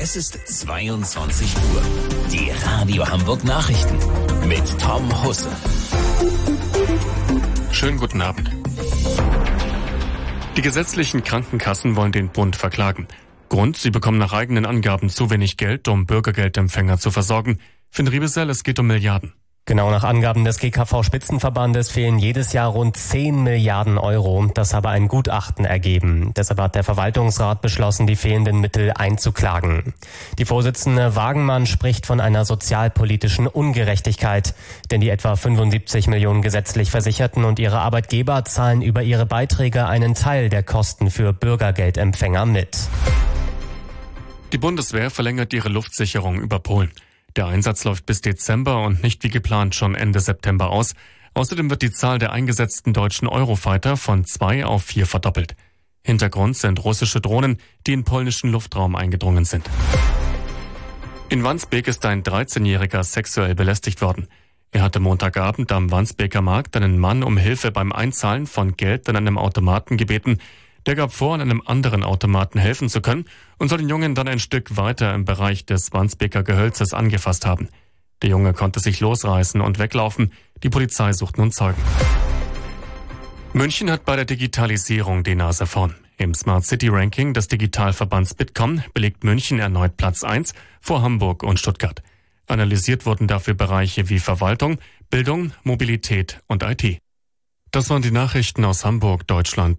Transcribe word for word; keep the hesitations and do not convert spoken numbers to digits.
Es ist zweiundzwanzig Uhr. Die Radio Hamburg Nachrichten mit Tom Husse. Schönen guten Abend. Die gesetzlichen Krankenkassen wollen den Bund verklagen. Grund, sie bekommen nach eigenen Angaben zu wenig Geld, um Bürgergeldempfänger zu versorgen. Finn Riebesell, es geht um Milliarden. Genau, nach Angaben des G K V-Spitzenverbandes fehlen jedes Jahr rund zehn Milliarden Euro. Das habe ein Gutachten ergeben. Deshalb hat der Verwaltungsrat beschlossen, die fehlenden Mittel einzuklagen. Die Vorsitzende Wagenmann spricht von einer sozialpolitischen Ungerechtigkeit. Denn die etwa fünfundsiebzig Millionen gesetzlich Versicherten und ihre Arbeitgeber zahlen über ihre Beiträge einen Teil der Kosten für Bürgergeldempfänger mit. Die Bundeswehr verlängert ihre Luftsicherung über Polen. Der Einsatz läuft bis Dezember und nicht wie geplant schon Ende September aus. Außerdem wird die Zahl der eingesetzten deutschen Eurofighter von zwei auf vier verdoppelt. Hintergrund sind russische Drohnen, die in polnischen Luftraum eingedrungen sind. In Wandsbek ist ein dreizehnjähriger sexuell belästigt worden. Er hatte Montagabend am Wandsbeker Markt einen Mann um Hilfe beim Einzahlen von Geld an einem Automaten gebeten. Der gab vor, an einem anderen Automaten helfen zu können und soll den Jungen dann ein Stück weiter im Bereich des Wandsbeker Gehölzes angefasst haben. Der Junge konnte sich losreißen und weglaufen. Die Polizei sucht nun Zeugen. München hat bei der Digitalisierung die Nase vorn. Im Smart City Ranking des Digitalverbands Bitkom belegt München erneut Platz eins vor Hamburg und Stuttgart. Analysiert wurden dafür Bereiche wie Verwaltung, Bildung, Mobilität und I T. Das waren die Nachrichten aus Hamburg, Deutschland.